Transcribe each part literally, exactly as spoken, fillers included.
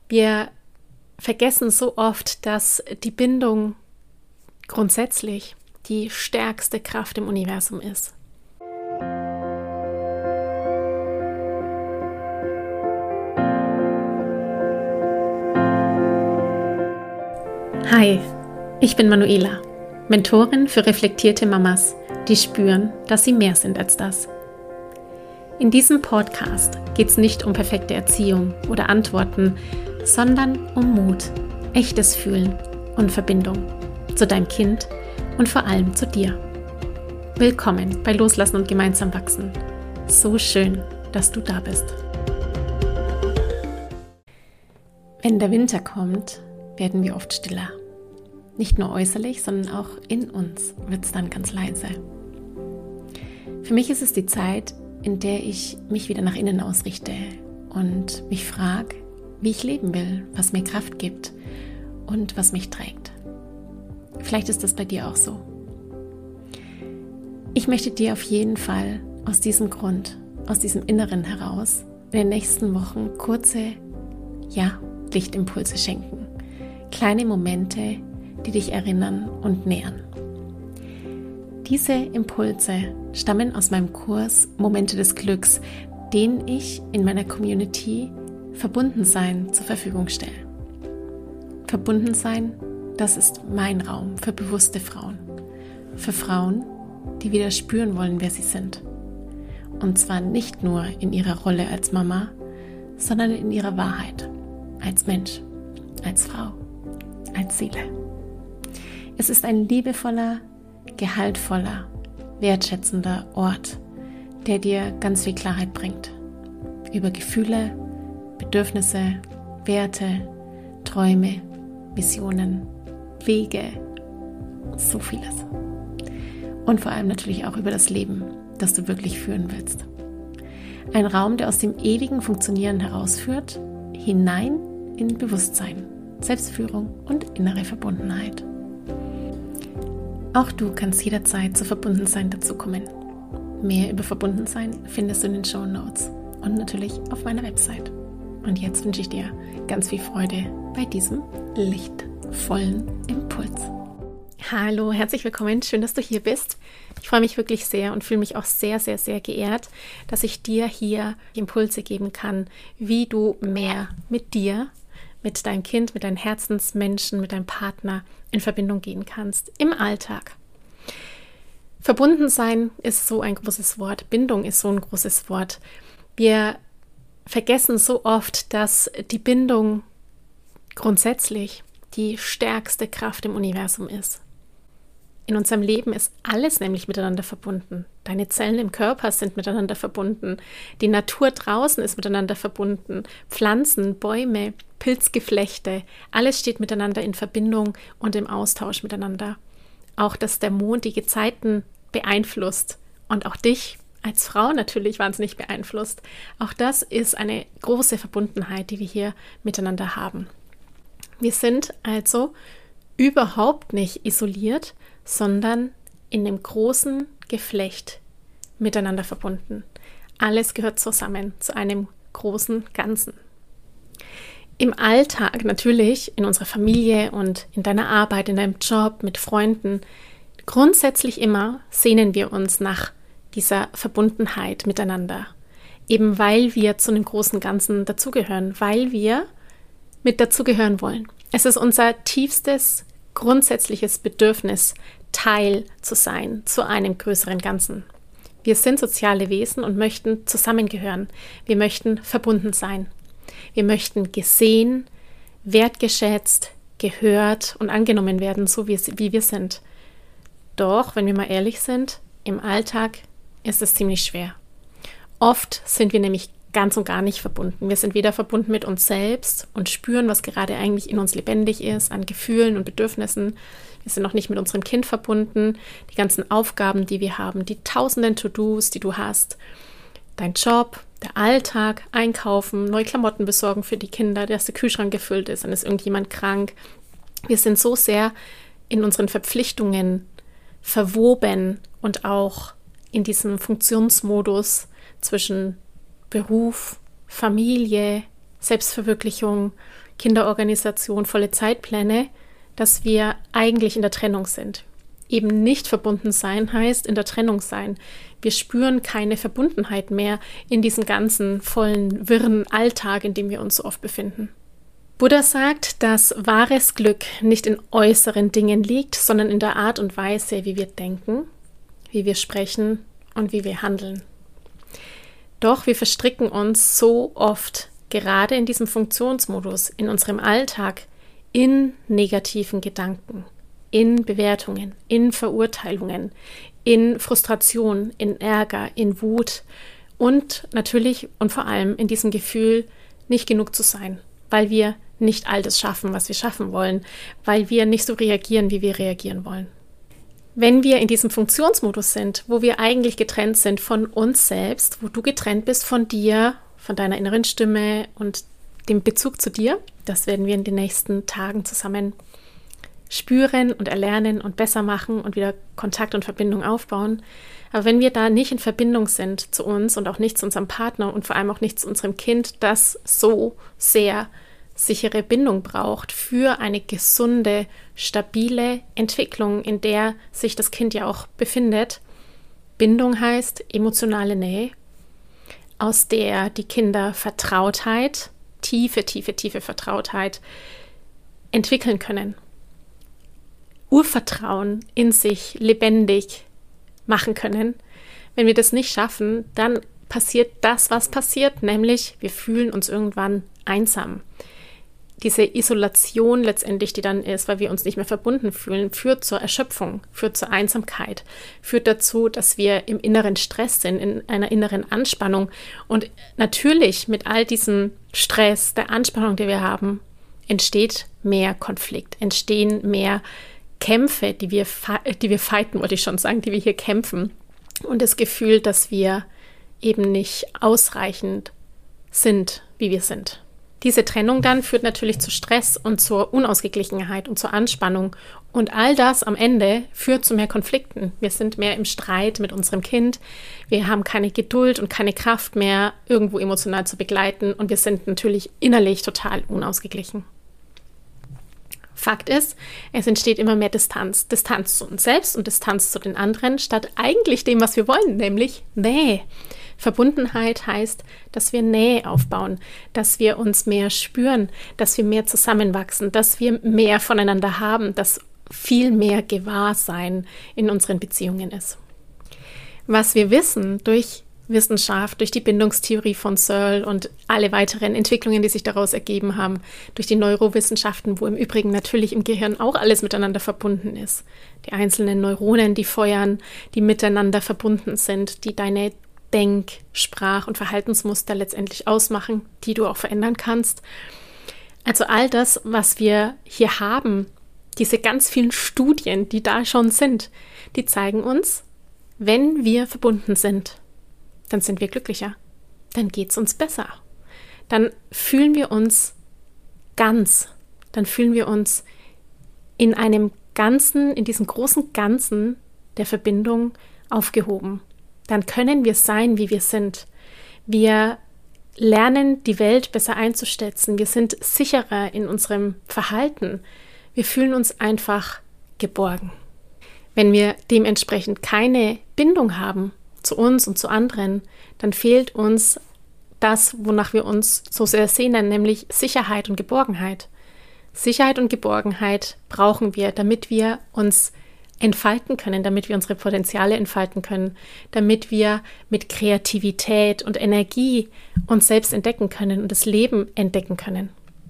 Wir vergessen so oft, dass die Bindung grundsätzlich die stärkste Kraft im Universum ist. Hi, ich bin Manuela, Mentorin für reflektierte Mamas, die spüren, dass sie mehr sind als das. In diesem Podcast geht es nicht um perfekte Erziehung oder Antworten, sondern um Mut, echtes Fühlen und Verbindung zu deinem Kind und vor allem zu dir. Willkommen bei Loslassen und gemeinsam wachsen. So schön, dass du da bist. Wenn der Winter kommt, werden wir oft stiller. Nicht nur äußerlich, sondern auch in uns wird es dann ganz leise. Für mich ist es die Zeit, in der ich mich wieder nach innen ausrichte und mich frage, wie ich leben will, was mir Kraft gibt und was mich trägt. Vielleicht ist das bei dir auch so. Ich möchte dir auf jeden Fall aus diesem Grund, aus diesem Inneren heraus, in den nächsten Wochen kurze, ja, Lichtimpulse schenken. Kleine Momente, die dich erinnern und nähern. Diese Impulse stammen aus meinem Kurs Momente des Glücks, den ich in meiner Community Verbundensein zur Verfügung stelle. Verbundensein, das ist mein Raum für bewusste Frauen. Für Frauen, die wieder spüren wollen, wer sie sind. Und zwar nicht nur in ihrer Rolle als Mama, sondern in ihrer Wahrheit. Als Mensch, als Frau, als Seele. Es ist ein liebevoller, gehaltvoller, wertschätzender Ort, der dir ganz viel Klarheit bringt. Über Gefühle, Bedürfnisse, Werte, Träume, Visionen, Wege, so vieles. Und vor allem natürlich auch über das Leben, das du wirklich führen willst. Ein Raum, der aus dem ewigen Funktionieren herausführt, hinein in Bewusstsein, Selbstführung und innere Verbundenheit. Auch du kannst jederzeit zu Verbundensein dazukommen. Mehr über Verbundensein findest du in den Shownotes und natürlich auf meiner Website. Und jetzt wünsche ich dir ganz viel Freude bei diesem lichtvollen Impuls. Hallo, herzlich willkommen, schön, dass du hier bist. Ich freue mich wirklich sehr und fühle mich auch sehr, sehr, sehr geehrt, dass ich dir hier Impulse geben kann, wie du mehr mit dir, mit deinem Kind, mit deinen Herzensmenschen, mit deinem Partner in Verbindung gehen kannst im Alltag. Verbunden sein ist so ein großes Wort, Bindung ist so ein großes Wort. Wir vergessen so oft, dass die Bindung grundsätzlich die stärkste Kraft im Universum ist. In unserem Leben ist alles nämlich miteinander verbunden. Deine Zellen im Körper sind miteinander verbunden. Die Natur draußen ist miteinander verbunden. Pflanzen, Bäume, Pilzgeflechte, alles steht miteinander in Verbindung und im Austausch miteinander. Auch, dass der Mond die Gezeiten beeinflusst und auch dich als Frau natürlich wahnsinnig beeinflusst. Auch das ist eine große Verbundenheit, die wir hier miteinander haben. Wir sind also überhaupt nicht isoliert, sondern in einem großen Geflecht miteinander verbunden. Alles gehört zusammen zu einem großen Ganzen. Im Alltag natürlich, in unserer Familie und in deiner Arbeit, in deinem Job, mit Freunden, grundsätzlich immer sehnen wir uns nach dieser Verbundenheit miteinander. Eben weil wir zu einem großen Ganzen dazugehören, weil wir mit dazugehören wollen. Es ist unser tiefstes, grundsätzliches Bedürfnis, Teil zu sein, zu einem größeren Ganzen. Wir sind soziale Wesen und möchten zusammengehören. Wir möchten verbunden sein. Wir möchten gesehen, wertgeschätzt, gehört und angenommen werden, so wie, wie wir sind. Doch, wenn wir mal ehrlich sind, im Alltag ist es ziemlich schwer. Oft sind wir nämlich ganz und gar nicht verbunden. Wir sind weder verbunden mit uns selbst und spüren, was gerade eigentlich in uns lebendig ist, an Gefühlen und Bedürfnissen. Wir sind noch nicht mit unserem Kind verbunden. Die ganzen Aufgaben, die wir haben, die tausenden To-Dos, die du hast, dein Job, der Alltag, einkaufen, neue Klamotten besorgen für die Kinder, dass der Kühlschrank gefüllt ist, dann ist irgendjemand krank. Wir sind so sehr in unseren Verpflichtungen verwoben und auch in diesem Funktionsmodus zwischen Beruf, Familie, Selbstverwirklichung, Kinderorganisation, volle Zeitpläne, dass wir eigentlich in der Trennung sind. Eben nicht verbunden sein heißt in der Trennung sein. Wir spüren keine Verbundenheit mehr in diesem ganzen vollen, wirren Alltag, in dem wir uns so oft befinden. Buddha sagt, dass wahres Glück nicht in äußeren Dingen liegt, sondern in der Art und Weise, wie wir denken, wie wir sprechen und wie wir handeln. Doch wir verstricken uns so oft, gerade in diesem Funktionsmodus, in unserem Alltag, in negativen Gedanken, in Bewertungen, in Verurteilungen, in Frustration, in Ärger, in Wut und natürlich und vor allem in diesem Gefühl, nicht genug zu sein, weil wir nicht all das schaffen, was wir schaffen wollen, weil wir nicht so reagieren, wie wir reagieren wollen. Wenn wir in diesem Funktionsmodus sind, wo wir eigentlich getrennt sind von uns selbst, wo du getrennt bist von dir, von deiner inneren Stimme und dem Bezug zu dir, das werden wir in den nächsten Tagen zusammen spüren und erlernen und besser machen und wieder Kontakt und Verbindung aufbauen. Aber wenn wir da nicht in Verbindung sind zu uns und auch nicht zu unserem Partner und vor allem auch nicht zu unserem Kind, das so sehr sichere Bindung braucht für eine gesunde, stabile Entwicklung, in der sich das Kind ja auch befindet. Bindung heißt emotionale Nähe, aus der die Kinder Vertrautheit, tiefe, tiefe, tiefe Vertrautheit entwickeln können. Urvertrauen in sich lebendig machen können. Wenn wir das nicht schaffen, dann passiert das, was passiert, nämlich wir fühlen uns irgendwann einsam. Diese Isolation letztendlich, die dann ist, weil wir uns nicht mehr verbunden fühlen, führt zur Erschöpfung, führt zur Einsamkeit, führt dazu, dass wir im inneren Stress sind, in einer inneren Anspannung. Und natürlich mit all diesem Stress, der Anspannung, die wir haben, entsteht mehr Konflikt, entstehen mehr Kämpfe, die wir, die wir fighten, wollte ich schon sagen, die wir hier kämpfen. Und das Gefühl, dass wir eben nicht ausreichend sind, wie wir sind. Diese Trennung dann führt natürlich zu Stress und zur Unausgeglichenheit und zur Anspannung. Und all das am Ende führt zu mehr Konflikten. Wir sind mehr im Streit mit unserem Kind. Wir haben keine Geduld und keine Kraft mehr, irgendwo emotional zu begleiten. Und wir sind natürlich innerlich total unausgeglichen. Fakt ist, es entsteht immer mehr Distanz. Distanz zu uns selbst und Distanz zu den anderen, statt eigentlich dem, was wir wollen, nämlich Nähe. Verbundenheit heißt, dass wir Nähe aufbauen, dass wir uns mehr spüren, dass wir mehr zusammenwachsen, dass wir mehr voneinander haben, dass viel mehr Gewahrsein in unseren Beziehungen ist. Was wir wissen durch Wissenschaft, durch die Bindungstheorie von Searle und alle weiteren Entwicklungen, die sich daraus ergeben haben, durch die Neurowissenschaften, wo im Übrigen natürlich im Gehirn auch alles miteinander verbunden ist. Die einzelnen Neuronen, die feuern, die miteinander verbunden sind, die deine Denk-, Sprach- und Verhaltensmuster letztendlich ausmachen, die du auch verändern kannst. Also all das, was wir hier haben, diese ganz vielen Studien, die da schon sind, die zeigen uns, wenn wir verbunden sind, dann sind wir glücklicher, dann geht es uns besser. Dann fühlen wir uns ganz, dann fühlen wir uns in einem Ganzen, in diesem großen Ganzen der Verbindung aufgehoben. Dann können wir sein, wie wir sind. Wir lernen, die Welt besser einzuschätzen. Wir sind sicherer in unserem Verhalten. Wir fühlen uns einfach geborgen. Wenn wir dementsprechend keine Bindung haben zu uns und zu anderen, dann fehlt uns das, wonach wir uns so sehr sehnen, nämlich Sicherheit und Geborgenheit. Sicherheit und Geborgenheit brauchen wir, damit wir uns entfalten können, damit wir unsere Potenziale entfalten können, damit wir mit Kreativität und Energie uns selbst entdecken können und das Leben entdecken können.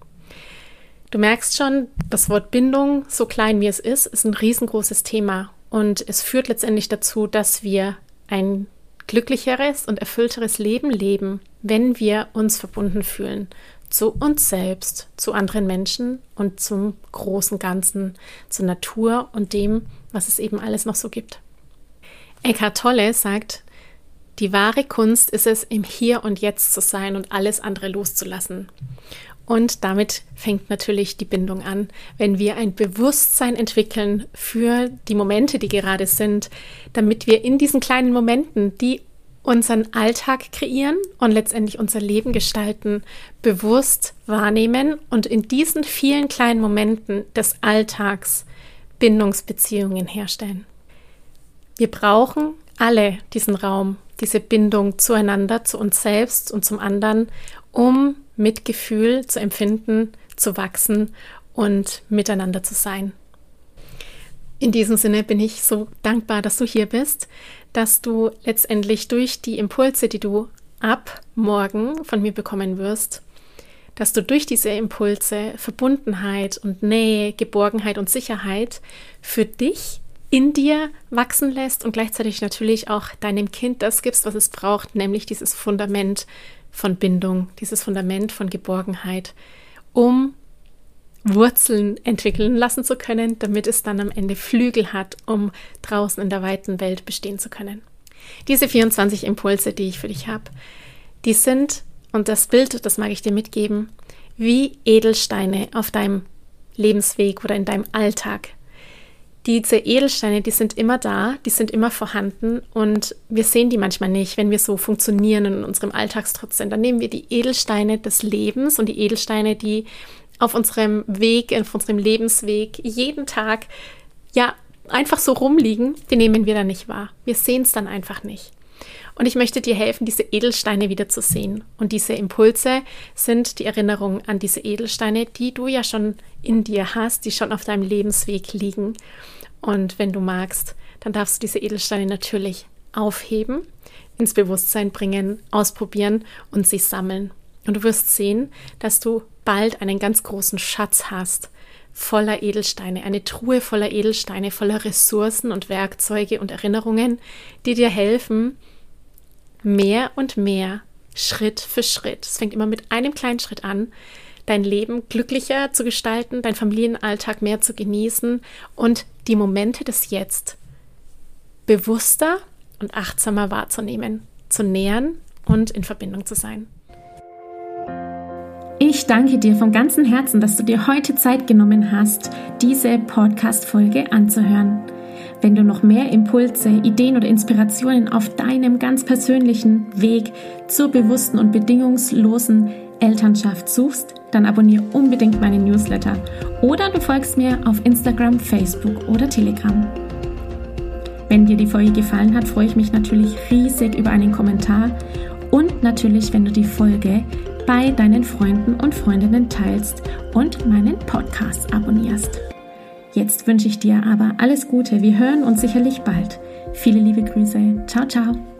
Du merkst schon, das Wort Bindung, so klein wie es ist, ist ein riesengroßes Thema und es führt letztendlich dazu, dass wir ein glücklicheres und erfüllteres Leben leben, wenn wir uns verbunden fühlen zu uns selbst, zu anderen Menschen und zum großen Ganzen, zur Natur und dem, was es eben alles noch so gibt. Eckhart Tolle sagt, die wahre Kunst ist es, im Hier und Jetzt zu sein und alles andere loszulassen. Und damit fängt natürlich die Bindung an, wenn wir ein Bewusstsein entwickeln für die Momente, die gerade sind, damit wir in diesen kleinen Momenten, die unseren Alltag kreieren und letztendlich unser Leben gestalten, bewusst wahrnehmen und in diesen vielen kleinen Momenten des Alltags Bindungsbeziehungen herstellen. Wir brauchen alle diesen Raum, diese Bindung zueinander, zu uns selbst und zum anderen, um Mitgefühl zu empfinden, zu wachsen und miteinander zu sein. In diesem Sinne bin ich so dankbar, dass du hier bist, dass du letztendlich durch die Impulse, die du ab morgen von mir bekommen wirst, dass du durch diese Impulse Verbundenheit und Nähe, Geborgenheit und Sicherheit für dich in dir wachsen lässt und gleichzeitig natürlich auch deinem Kind das gibst, was es braucht, nämlich dieses Fundament von Bindung, dieses Fundament von Geborgenheit, um Wurzeln entwickeln lassen zu können, damit es dann am Ende Flügel hat, um draußen in der weiten Welt bestehen zu können. Diese vierundzwanzig Impulse, die ich für dich habe, die sind, und das Bild, das mag ich dir mitgeben, wie Edelsteine auf deinem Lebensweg oder in deinem Alltag. Diese Edelsteine, die sind immer da, die sind immer vorhanden und wir sehen die manchmal nicht, wenn wir so funktionieren in unserem Alltagstrotz sind. Dann nehmen wir die Edelsteine des Lebens und die Edelsteine, die auf unserem Weg, auf unserem Lebensweg jeden Tag ja einfach so rumliegen, die nehmen wir dann nicht wahr. Wir sehen es dann einfach nicht. Und ich möchte dir helfen, diese Edelsteine wieder zu sehen. Und diese Impulse sind die Erinnerung an diese Edelsteine, die du ja schon in dir hast, die schon auf deinem Lebensweg liegen. Und wenn du magst, dann darfst du diese Edelsteine natürlich aufheben, ins Bewusstsein bringen, ausprobieren und sie sammeln. Und du wirst sehen, dass du bald einen ganz großen Schatz hast, voller Edelsteine, eine Truhe voller Edelsteine, voller Ressourcen und Werkzeuge und Erinnerungen, die dir helfen, mehr und mehr, Schritt für Schritt, es fängt immer mit einem kleinen Schritt an, dein Leben glücklicher zu gestalten, deinen Familienalltag mehr zu genießen und die Momente des Jetzt bewusster und achtsamer wahrzunehmen, zu nähern und in Verbindung zu sein. Ich danke dir von ganzem Herzen, dass du dir heute Zeit genommen hast, diese Podcast-Folge anzuhören. Wenn du noch mehr Impulse, Ideen oder Inspirationen auf deinem ganz persönlichen Weg zur bewussten und bedingungslosen Elternschaft suchst, dann abonniere unbedingt meinen Newsletter oder du folgst mir auf Instagram, Facebook oder Telegram. Wenn dir die Folge gefallen hat, freue ich mich natürlich riesig über einen Kommentar und natürlich, wenn du die Folge bei deinen Freunden und Freundinnen teilst und meinen Podcast abonnierst. Jetzt wünsche ich dir aber alles Gute. Wir hören uns sicherlich bald. Viele liebe Grüße. Ciao, ciao.